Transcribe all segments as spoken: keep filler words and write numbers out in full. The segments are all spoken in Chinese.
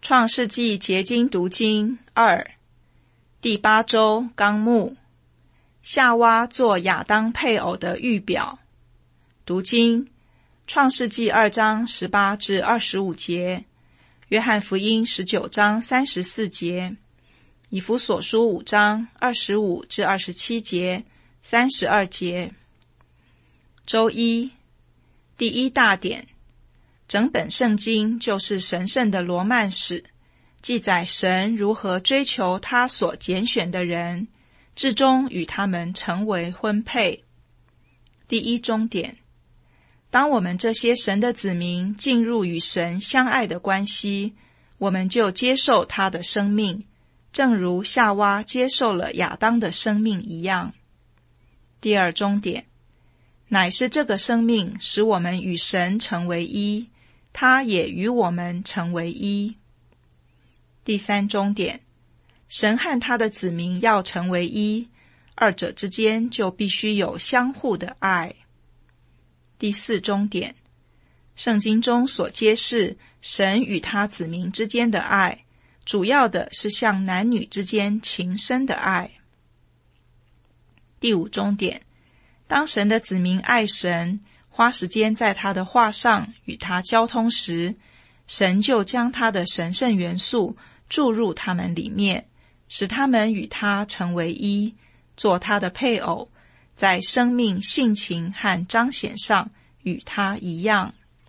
创世纪结晶读经二，第八周纲目，夏娃做亚当配偶的预表。读经创世纪二章十八至二十五节，约翰福音十九章三十四节，以弗所书五章二十五至二十七节，三十二节。周一，第一大点，整本圣经就是神圣的罗曼史，记载神如何追求他所拣选的人，至终与他们成为婚配。第一中点，当我们这些神的子民进入与神相爱的关系，我们就接受他的生命，正如夏娃接受了亚当的生命一样。第二中点，乃是这个生命使我们与神成为一，他也与我们成为一。第三中点，神和他的子民要成为一，二者之间就必须有相互的爱。第四中点，圣经中所揭示神与他子民之间的爱，主要的是像男女之间情深的爱。第五中点，当神的子民爱神，花时间在他的话上与他交通时，神就将他的神圣元素注入他们里面，使他们与他成为一，做他的配偶，在生命、性情和彰显上与他一样。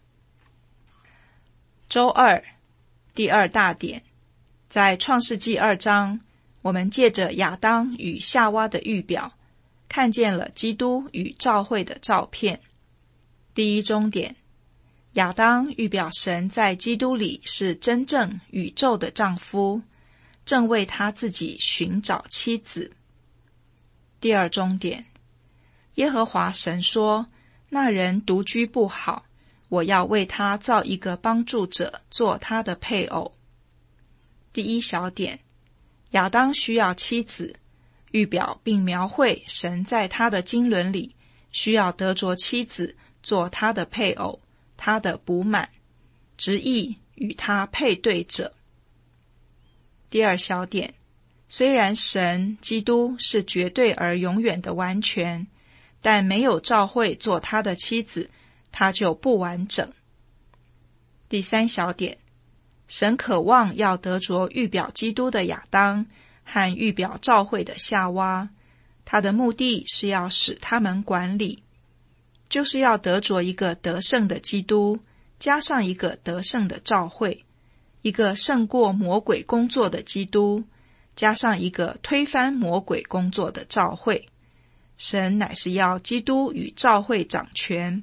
周二，第二大点，在创世纪二章，我们借着亚当与夏娃的预表，看见了基督与教会的照片。第一中点，亚当预表神在基督里是真正宇宙的丈夫，正为他自己寻找妻子。第二中点，耶和华神说，那人独居不好，我要为他造一个帮助者做他的配偶。第一小点，亚当需要妻子，预表并描绘神在他的经纶里需要得着妻子做他的配偶，他的补满，直译与他配对者。第二小点，虽然神基督是绝对而永远的完全，但没有召会做他的妻子，他就不完整。第三小点，神渴望要得着预表基督的亚当和预表召会的夏娃，他的目的是要使他们管理，就是要得着一个得胜的基督，加上一个得胜的召会，一个胜过魔鬼工作的基督，加上一个推翻魔鬼工作的召会。神乃是要基督与召会掌权。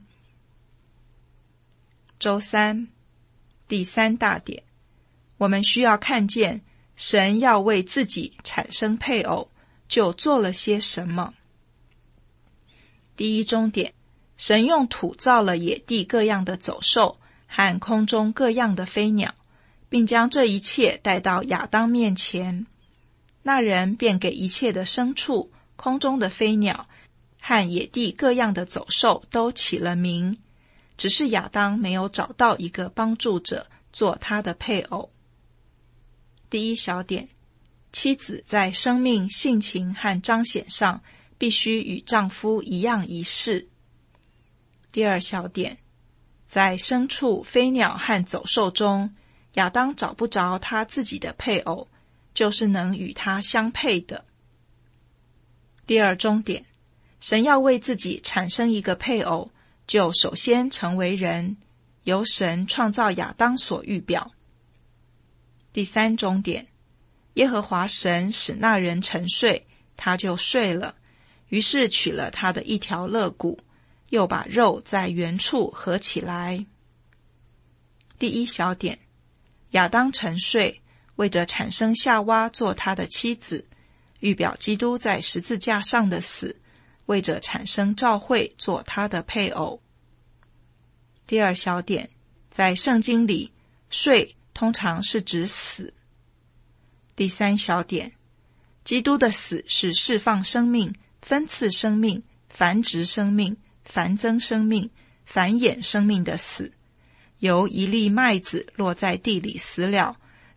周三，第三大点，我们需要看见神要为自己产生配偶，就做了些什么。第一中点，神用土造了野地各样的走兽和空中各样的飞鸟，并将这一切带到亚当面前。那人便给一切的牲畜、空中的飞鸟和野地各样的走兽都起了名，只是亚当没有找到一个帮助者做他的配偶。第一小点，妻子在生命、性情和彰显上必须与丈夫一样一致。第二小点，在牲畜、飞鸟和走兽中，亚当找不着他自己的配偶，就是能与他相配的。第二中点，神要为自己产生一个配偶，就首先成为人，由神创造亚当所预表。第三中点，耶和华神使那人沉睡，他就睡了，于是取了他的一条肋骨，又把肉在原处合起来。第一小点，亚当沉睡，为着产生夏娃做他的妻子，预表基督在十字架上的死，为着产生召会做他的配偶。第二小点，在圣经里，睡通常是指死。第三小点，基督的死是释放生命、分赐生命、繁殖生命、繁增生命、繁衍生命的死，由一粒麦子落在地里死了，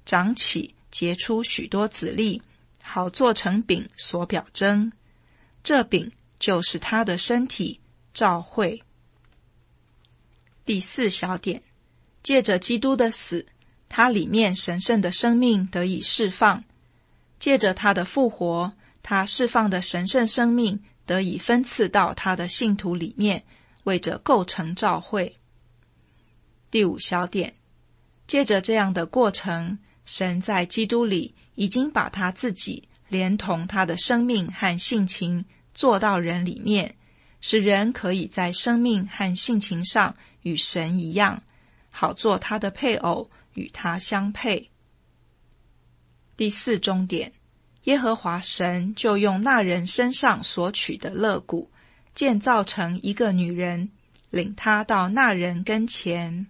长起，结出许多子粒，好做成饼所表征。这饼就是他的身体，召会。第四小点，借着基督的死，他里面神圣的生命得以释放；借着他的复活，他释放的神圣生命得以分赐到他的信徒里面，为着构成召会。第五小点，借着这样的过程，神在基督里已经把他自己连同他的生命和性情做到人里面，使人可以在生命和性情上与神一样，好做他的配偶，与他相配。第四中点，耶和华神就用那人身上所取的肋骨，建造成一个女人，领他到那人跟前。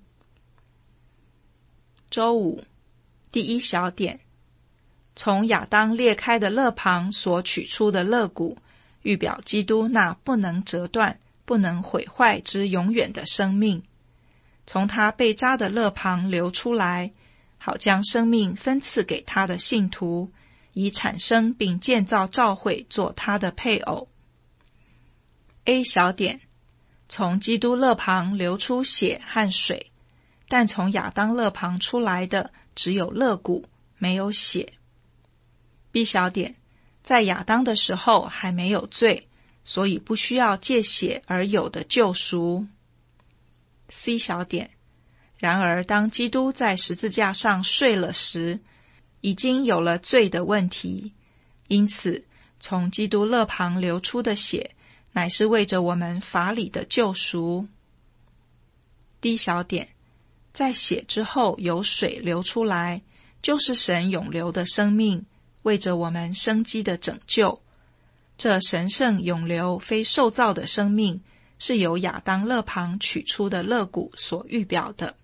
周五，第一小点，从亚当裂开的肋旁所取出的肋骨，预表基督那不能折断、不能毁坏之永远的生命，从他被扎的肋旁流出来，好将生命分赐给他的信徒，以产生并建造召会做他的配偶。A 小点，从基督肋旁流出血和水，但从亚当肋旁出来的只有肋骨，没有血。B 小点，在亚当的时候还没有罪，所以不需要借血而有的救赎。C 小点，然而当基督在十字架上睡了时，已经有了罪的问题，因此从基督肋旁流出的血，乃是为着我们法理的救赎。D 小点，在血之后有水流出来，就是神永留的生命，为着我们生机的拯救。这神圣永留非受造的生命，是由亚当肋旁取出的肋骨所预表的。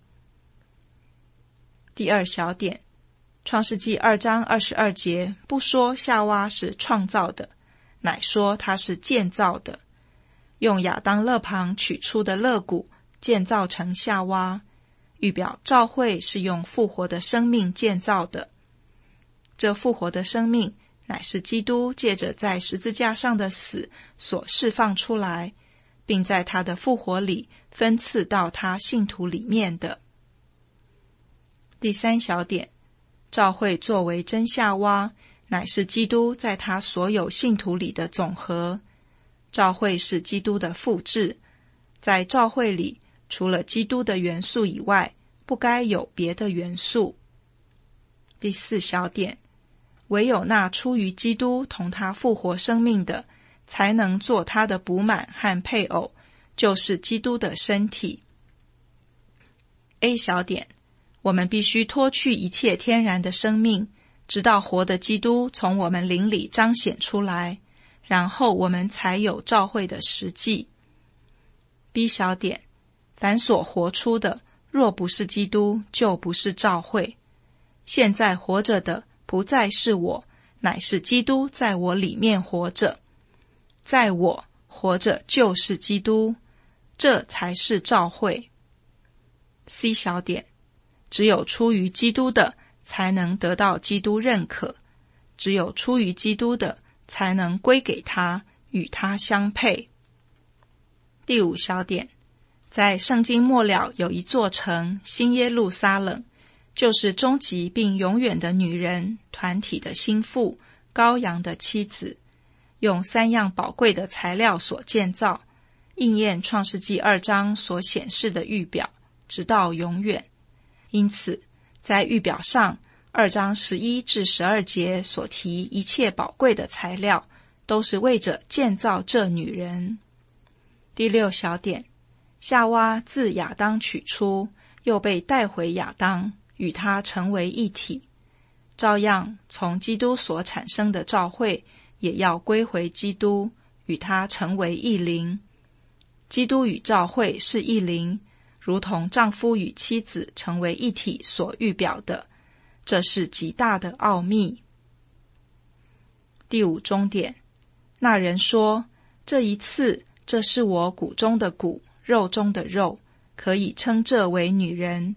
第二小点，创世纪二章二十二节不说夏娃是创造的，乃说她是建造的，用亚当肋旁取出的肋骨建造成夏娃，预表召会是用复活的生命建造的。这复活的生命乃是基督借着在十字架上的死所释放出来，并在他的复活里分赐到他信徒里面的。第三小点，召会作为真夏娃，乃是基督在他所有信徒里的总和。召会是基督的复制，在召会里除了基督的元素以外，不该有别的元素。第四小点，唯有那出于基督同他复活生命的，才能做他的补满和配偶，就是基督的身体。A 小点，我们必须脱去一切天然的生命，直到活的基督从我们灵里彰显出来，然后我们才有召会的实际。B 小点，凡所活出的，若不是基督，就不是召会。现在活着的不再是我，乃是基督在我里面活着。在我活着就是基督，这才是召会。C 小点，只有出于基督的才能得到基督认可，只有出于基督的才能归给他，与他相配。第五小点，在圣经末了有一座城，新耶路撒冷，就是终极并永远的女人，团体的心腹，羔羊的妻子，用三样宝贵的材料所建造，应验创世纪二章所显示的预表，直到永远。因此在预表上，二章十一至十二节所提一切宝贵的材料，都是为着建造这女人。第六小点，夏娃自亚当取出，又被带回亚当，与他成为一体。照样从基督所产生的召会，也要归回基督，与他成为一灵。基督与召会是一灵，如同丈夫与妻子成为一体所预表的，这是极大的奥秘。第五中点，那人说，这一次，这是我骨中的骨，肉中的肉，可以称这为女人，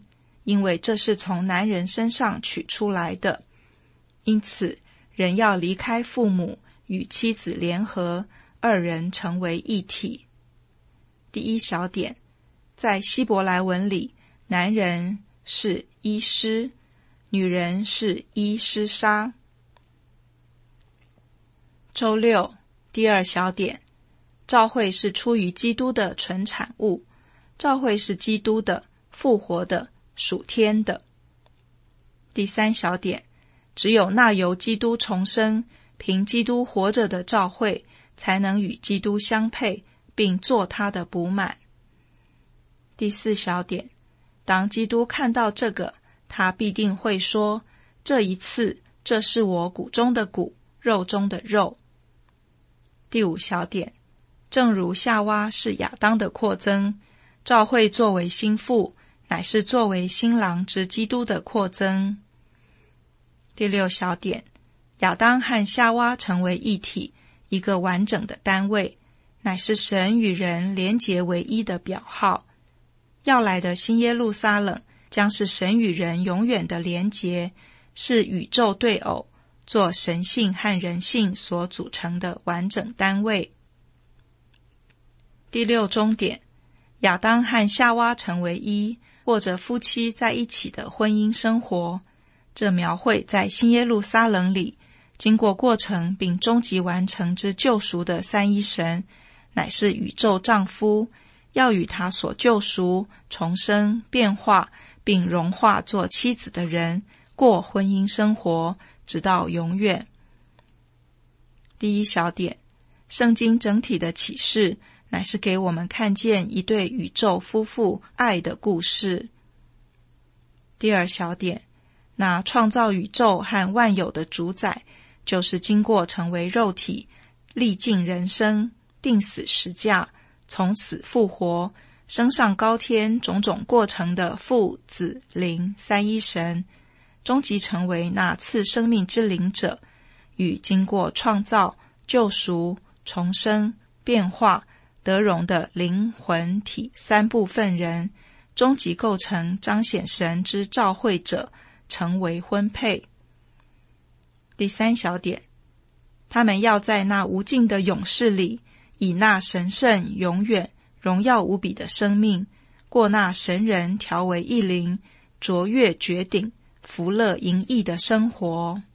因为这是从男人身上取出来的。因此，人要离开父母，与妻子联合，二人成为一体。第一小点，在希伯来文里，男人是伊施，女人是伊施莎。周六，第二小点，教会是出于基督的纯产物，教会是基督的、复活的、属天的。第三小点，只有那由基督重生、凭基督活着的教会，才能与基督相配，并做他的补满。第四小点，当基督看到这个，他必定会说，这一次，这是我骨中的骨，肉中的肉。第五小点，正如夏娃是亚当的扩增，教会作为新妇，乃是作为新郎之基督的扩增。第六小点，亚当和夏娃成为一体，一个完整的单位，乃是神与人连结为一的表号。要来的新耶路撒冷将是神与人永远的连结，是宇宙对偶，做神性和人性所组成的完整单位。第六中点，亚当和夏娃成为一，过着夫妻在一起的婚姻生活。这描绘在新耶路撒冷里经过过程并终极完成之救赎的三一神，乃是宇宙丈夫，要与他所救赎、重生、变化并融化做妻子的人过婚姻生活，直到永远。第一小点，圣经整体的启示乃是给我们看见一对宇宙夫妇爱的故事。第二小点，那创造宇宙和万有的主宰，就是经过成为肉体、历尽人生、定死十架、从死复活、升上高天种种过程的父子灵三一神，终极成为那赐生命之灵者，与经过创造、救赎、重生、变化、得荣的灵魂体三部分人，终极构成彰显神之召会者，成为婚配。第三小点，他们要在那无尽的永世里，以那神圣、永远、荣耀无比的生命，过那神人调为一灵、卓越绝顶、福乐盈溢的生活。